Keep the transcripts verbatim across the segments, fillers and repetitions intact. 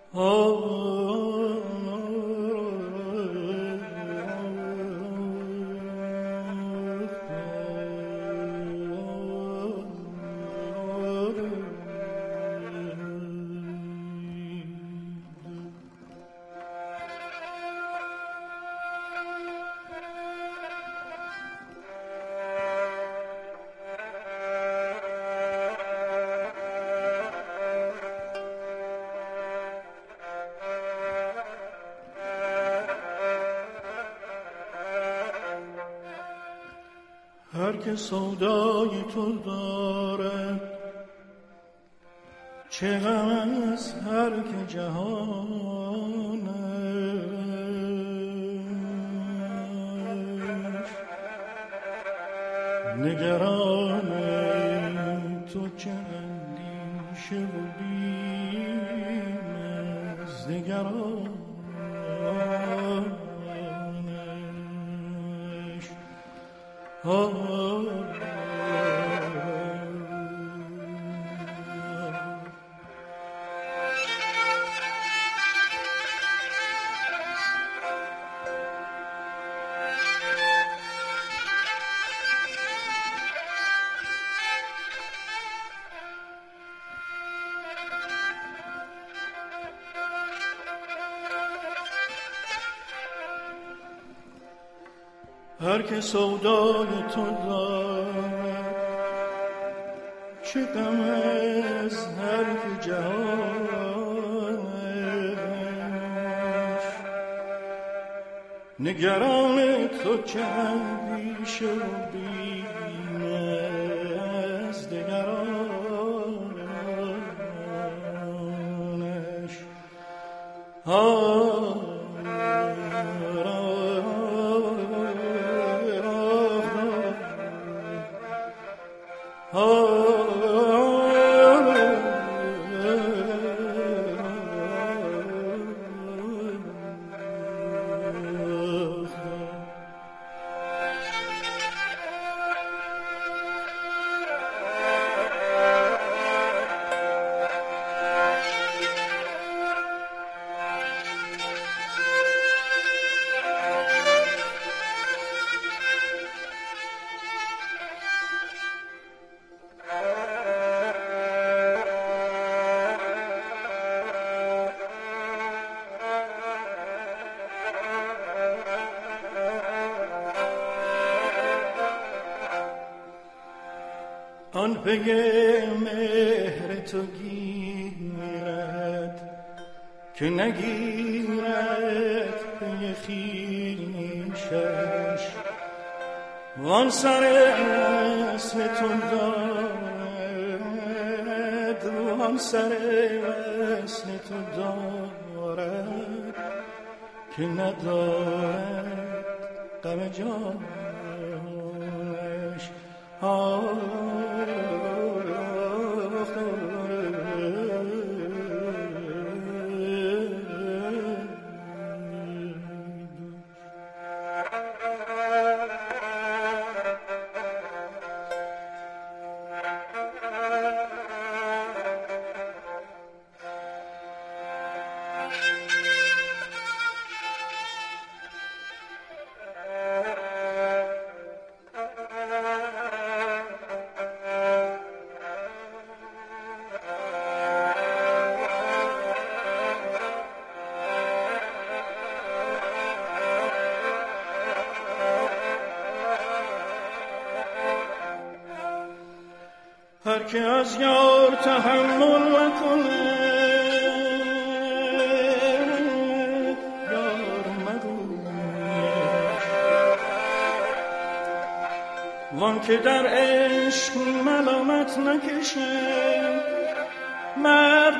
هر که سودای تو دارد چه غم از هر که جهانش نگران تو چه اندیشه و بیم از نگرانش آه هر که سودای تو دارد چه غم از هر که جهانش نگران تو چه اندیشه و بیم از دگرانش آه آن پی مهر تو گیرد که نگیرد پی خویشش وان سر وصل تو دارد وان سر وصل تو دارد که ندارد غم جانش آه هر که از یار تحمل نکنه یار مگویش وان که در عشق ملامت نکشه مرد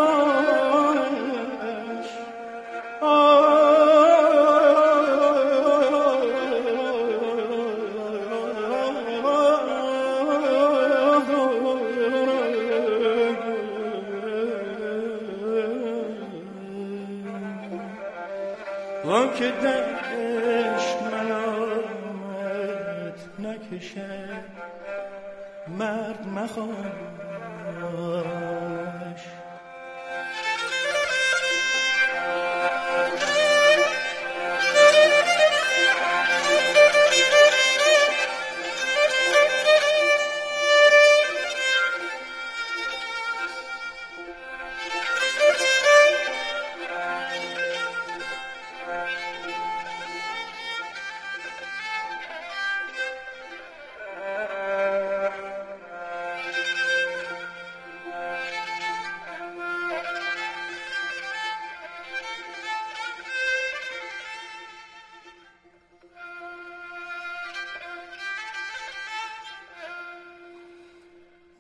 مخواهش وان که در عشق ملامت نکشه مرد مخواهش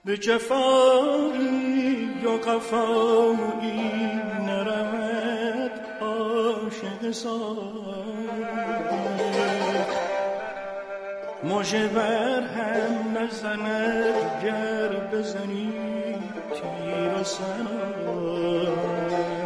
به جفایی و قفایی نرمد عاشق صادق مژه بر هم نزند گر بزنی تیر و سنان